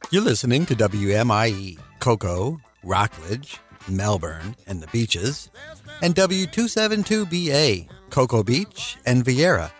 You're listening to WMIE, Cocoa, Rockledge, Melbourne, and the Beaches, and W272BA, Cocoa Beach and Vieira.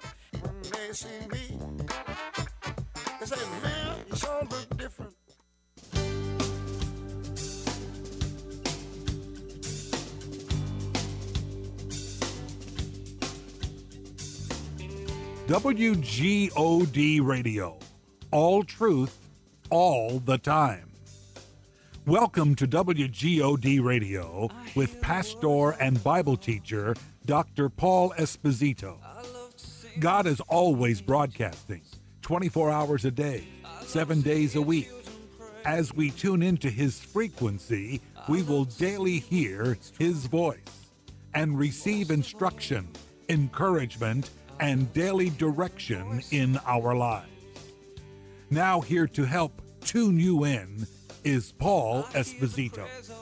WGOD Radio, all truth, all the time. Welcome to WGOD Radio with pastor and Bible teacher Dr. Paul Esposito. God is always broadcasting 24 hours a day, 7 days a week. As we tune into his frequency, we will daily hear his voice and receive instruction, encouragement, and daily direction in our lives. Now here to help tune you in is Paul Esposito.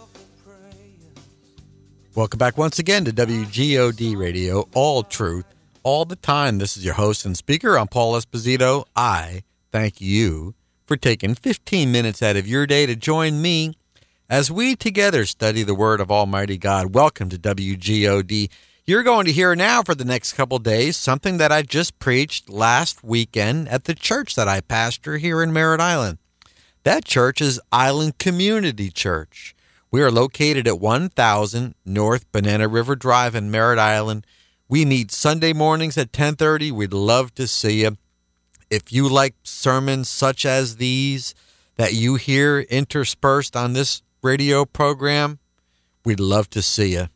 Welcome back once again to WGOD Radio, all truth, all the time. This is your host and speaker. I'm Paul Esposito. I thank you for taking 15 minutes out of your day to join me as we together study the Word of Almighty God. Welcome to WGOD. You're going to hear now for the next couple days something that I just preached last weekend at the church that I pastor here in Merritt Island. That church is Island Community Church. We are located at 1000 North Banana River Drive in Merritt Island. We meet Sunday mornings at 10:30. We'd love to see you. If you like sermons such as these that you hear interspersed on this radio program, we'd love to see you.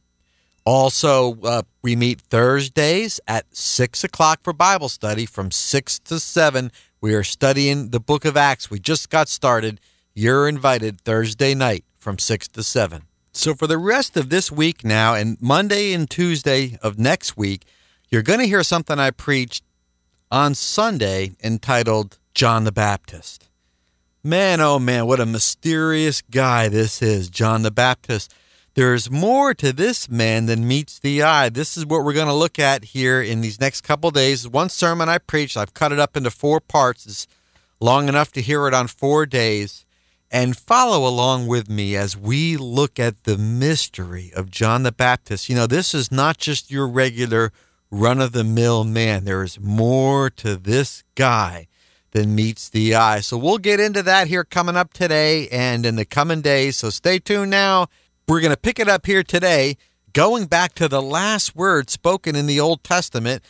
Also, we meet Thursdays at 6 o'clock for Bible study from 6 to 7. We are studying the book of Acts. We just got started. You're invited Thursday night from 6 to 7. So for the rest of this week now, and Monday and Tuesday of next week, you're going to hear something I preached on Sunday entitled John the Baptist. Man, oh man, what a mysterious guy this is, John the Baptist. There's more to this man than meets the eye. This is what we're going to look at here in these next couple days. One sermon I preached, I've cut it up into 4 parts. It's long enough to hear it on 4 days. And follow along with me as we look at the mystery of John the Baptist. You know, this is not just your regular run-of-the-mill man. There is more to this guy than meets the eye. So we'll get into that here coming up today and in the coming days. So stay tuned now. We're going to pick it up here today, going back to the last word spoken in the Old Testament,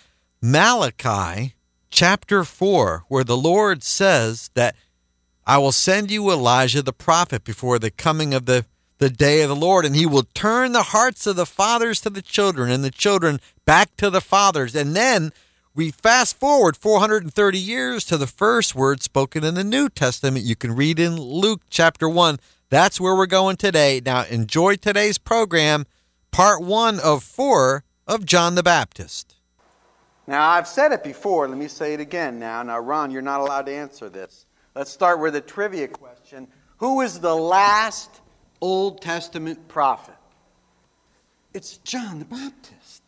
Malachi chapter 4, where the Lord says that I will send you Elijah the prophet before the coming of the day of the Lord, and he will turn the hearts of the fathers to the children and the children back to the fathers. And then we fast forward 430 years to the first word spoken in the New Testament. You can read in Luke chapter 1. That's where we're going today. Now, enjoy today's program, part 1 of 4 of John the Baptist. Now, I've said it before. Let me say it again now. Now, Ron, you're not allowed to answer this. Let's start with a trivia question. Who is the last Old Testament prophet? It's John the Baptist.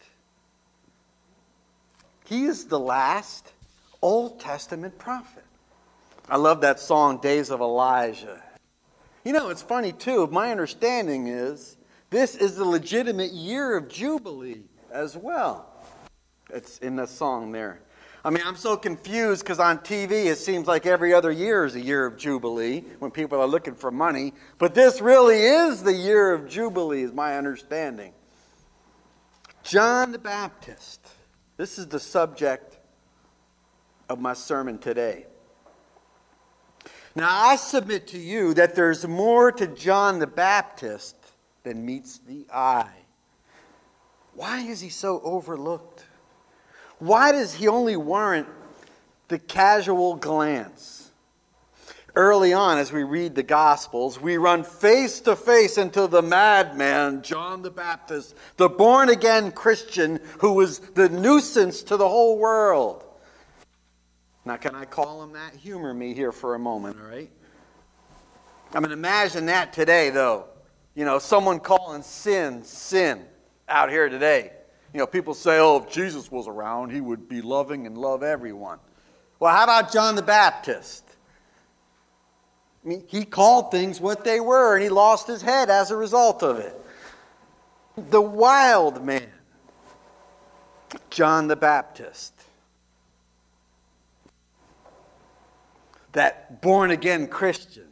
He is the last Old Testament prophet. I love that song, Days of Elijah. You know, it's funny, too. My understanding is this is the legitimate year of Jubilee as well. It's in the song there. I mean, I'm so confused because on TV it seems like every other year is a year of Jubilee when people are looking for money. But this really is the year of Jubilee, is my understanding. John the Baptist. This is the subject of my sermon today. Now, I submit to you that there's more to John the Baptist than meets the eye. Why is he so overlooked? Why does he only warrant the casual glance? Early on, as we read the Gospels, we run face to face into the madman, John the Baptist, the born-again Christian who was the nuisance to the whole world. Now, can I call him that? Humor me here for a moment, all right? I mean, imagine that today, though. You know, someone calling sin out here today. You know, people say, oh, if Jesus was around, he would be loving and love everyone. Well, how about John the Baptist? I mean, he called things what they were, and he lost his head as a result of it. The wild man, John the Baptist. That born-again Christian.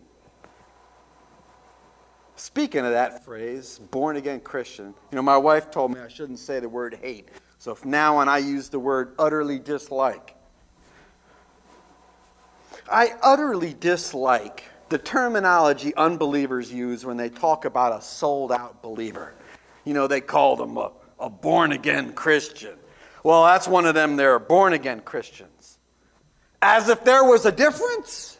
Speaking of that phrase, born-again Christian, my wife told me I shouldn't say the word hate. So from now on, I use the word utterly dislike. I utterly dislike the terminology unbelievers use when they talk about a sold-out believer. They call them a born-again Christian. Well, that's one of them. They're born-again Christians. As if there was a difference.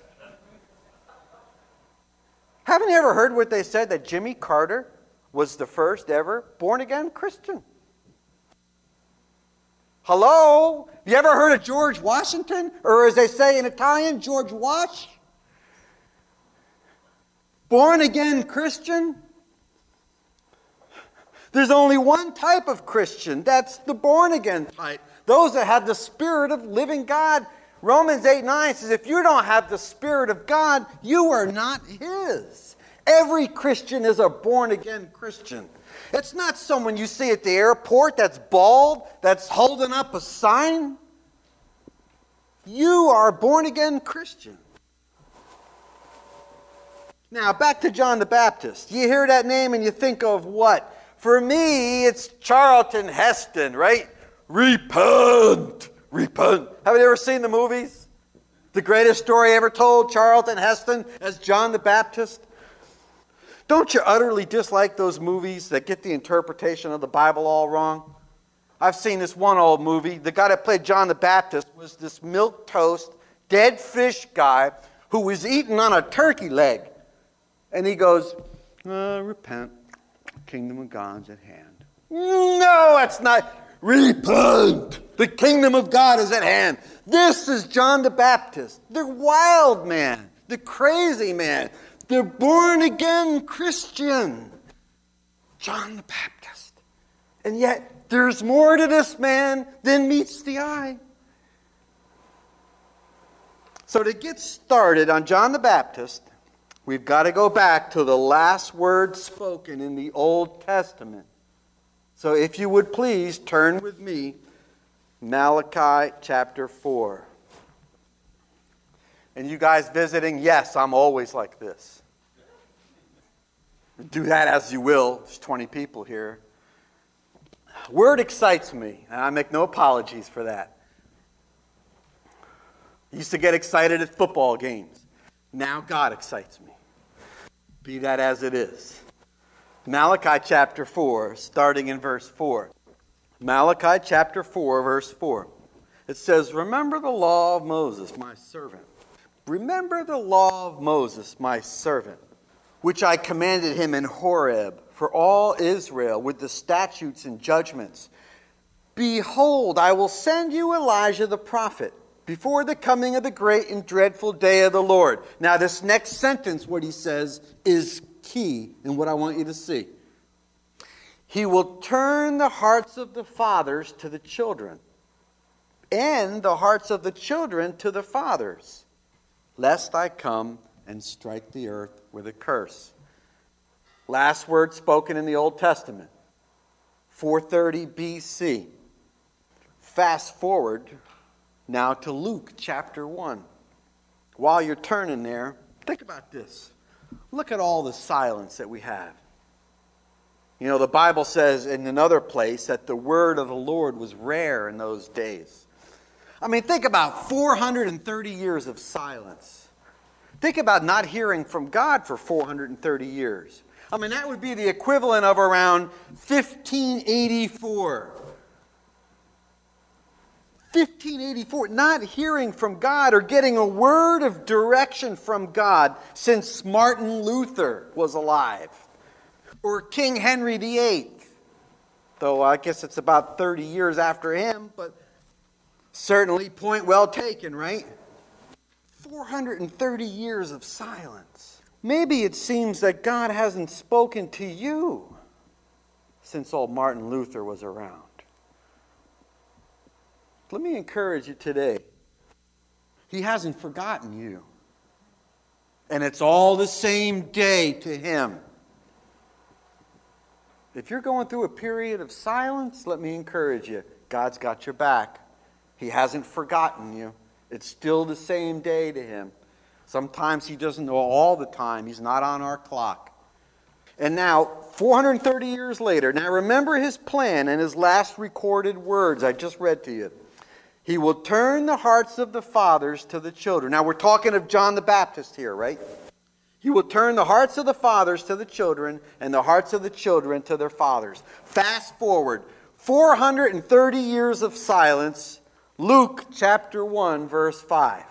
Haven't you ever heard what they said, that Jimmy Carter was the first ever born-again Christian? Hello? Have you ever heard of George Washington? Or as they say in Italian, George Wash? Born-again Christian? There's only one type of Christian. That's the born-again type. Those that have the Spirit of living God. Romans 8:9 says, if you don't have the Spirit of God, you are not His. Every Christian is a born-again Christian. It's not someone you see at the airport that's bald, that's holding up a sign. You are a born-again Christian. Now, back to John the Baptist. You hear that name and you think of what? For me, it's Charlton Heston, right? Repent! Repent. Have you ever seen the movies? The Greatest Story Ever Told, Charlton Heston as John the Baptist. Don't you utterly dislike those movies that get the interpretation of the Bible all wrong? I've seen this one old movie. The guy that played John the Baptist was this milquetoast, dead fish guy who was eating on a turkey leg. And he goes, repent, kingdom of God's at hand. No, that's not. Repent, the kingdom of God is at hand. This is John the Baptist, the wild man, the crazy man, the born-again Christian. John the Baptist. And yet, there's more to this man than meets the eye. So to get started on John the Baptist, we've got to go back to the last word spoken in the Old Testament. So if you would please turn with me, Malachi chapter 4. And you guys visiting, yes, I'm always like this. Do that as you will. There's 20 people here. Word excites me, and I make no apologies for that. I used to get excited at football games. Now God excites me. Be that as it is. Malachi chapter 4, starting in verse 4. Malachi chapter 4, verse 4. It says, remember the law of Moses, my servant. Remember the law of Moses, my servant, which I commanded him in Horeb for all Israel with the statutes and judgments. Behold, I will send you Elijah the prophet before the coming of the great and dreadful day of the Lord. Now this next sentence, what he says, is key in what I want you to see. He will turn the hearts of the fathers to the children, and the hearts of the children to the fathers, lest I come and strike the earth with a curse. Last word spoken in the Old Testament, 430 BC. Fast forward now to Luke chapter 1. While you're turning there, think about this. Look at all the silence that we have. The Bible says in another place that the word of the Lord was rare in those days. I mean, think about 430 years of silence. Think about not hearing from God for 430 years. I mean, that would be the equivalent of around 1584. 1584, not hearing from God or getting a word of direction from God since Martin Luther was alive. Or King Henry VIII. Though I guess it's about 30 years after him, but certainly point well taken, right? 430 years of silence. Maybe it seems that God hasn't spoken to you since old Martin Luther was around. Let me encourage you today. He hasn't forgotten you. And it's all the same day to him. If you're going through a period of silence, let me encourage you. God's got your back. He hasn't forgotten you. It's still the same day to him. Sometimes he doesn't know all the time. He's not on our clock. And now, 430 years later, now remember his plan and his last recorded words I just read to you. He will turn the hearts of the fathers to the children. Now we're talking of John the Baptist here, right? He will turn the hearts of the fathers to the children and the hearts of the children to their fathers. Fast forward, 430 years of silence, Luke chapter 1, verse 5.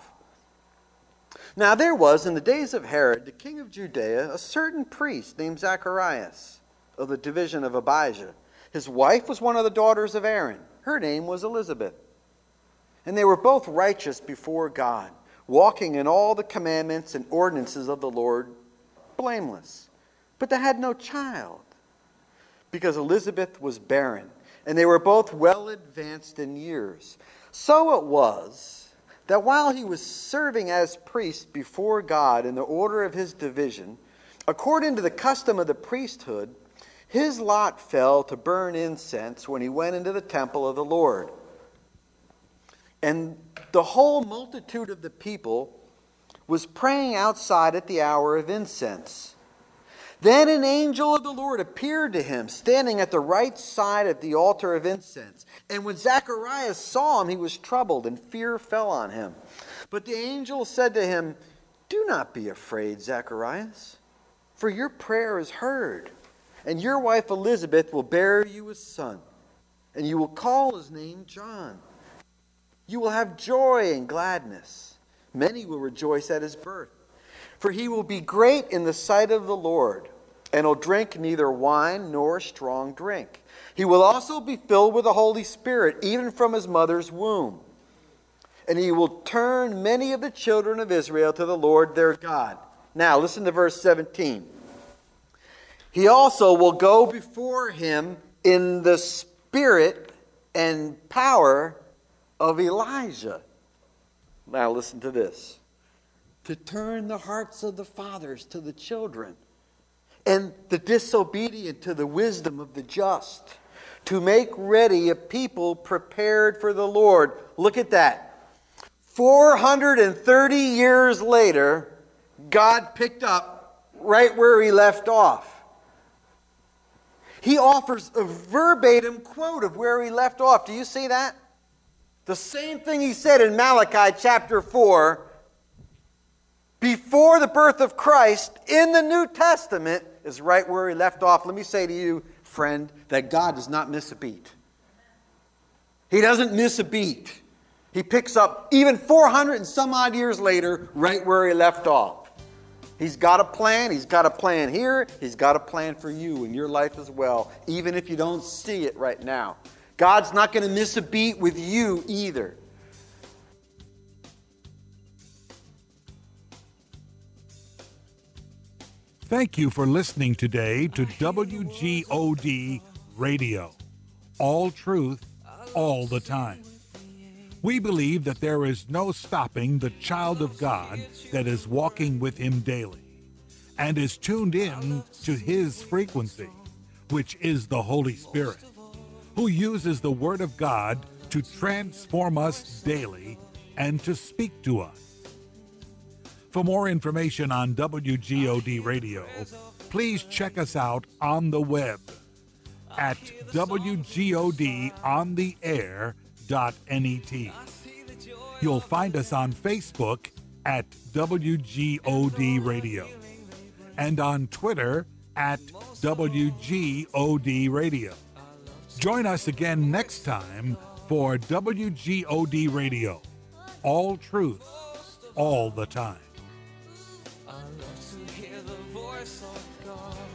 Now there was, in the days of Herod, the king of Judea, a certain priest named Zacharias, of the division of Abijah. His wife was one of the daughters of Aaron. Her name was Elizabeth. And they were both righteous before God, walking in all the commandments and ordinances of the Lord, blameless. But they had no child, because Elizabeth was barren, and they were both well advanced in years. So it was that while he was serving as priest before God in the order of his division, according to the custom of the priesthood, his lot fell to burn incense when he went into the temple of the Lord. And the whole multitude of the people was praying outside at the hour of incense. Then an angel of the Lord appeared to him, standing at the right side of the altar of incense. And when Zacharias saw him, he was troubled, and fear fell on him. But the angel said to him, "Do not be afraid, Zacharias, for your prayer is heard, and your wife Elizabeth will bear you a son, and you will call his name John. You will have joy and gladness. Many will rejoice at his birth. For he will be great in the sight of the Lord, and will drink neither wine nor strong drink. He will also be filled with the Holy Spirit, even from his mother's womb. And he will turn many of the children of Israel to the Lord their God." Now, listen to verse 17. "He also will go before him in the spirit and power of Elijah." Now listen to this. "To turn the hearts of the fathers to the children, and the disobedient to the wisdom of the just, to make ready a people prepared for the Lord." Look at that. 430 years later, God picked up right where he left off. He offers a verbatim quote of where he left off. Do you see that? The same thing he said in Malachi chapter 4, before the birth of Christ, in the New Testament, is right where he left off. Let me say to you, friend, that God does not miss a beat. He doesn't miss a beat. He picks up even 400 and some odd years later, right where he left off. He's got a plan. He's got a plan here. He's got a plan for you in your life as well, even if you don't see it right now. God's not going to miss a beat with you either. Thank you for listening today to WGOD Radio. All truth, all the time. We believe that there is no stopping the child of God that is walking with him daily and is tuned in to his frequency, which is the Holy Spirit, who uses the Word of God to transform us daily and to speak to us. For more information on WGOD Radio, please check us out on the web at WGODontheair.net. You'll find us on Facebook at WGOD Radio and on Twitter at WGOD Radio. Join us again next time for WGOD Radio. All truth, all the time. I love to hear the voice of God.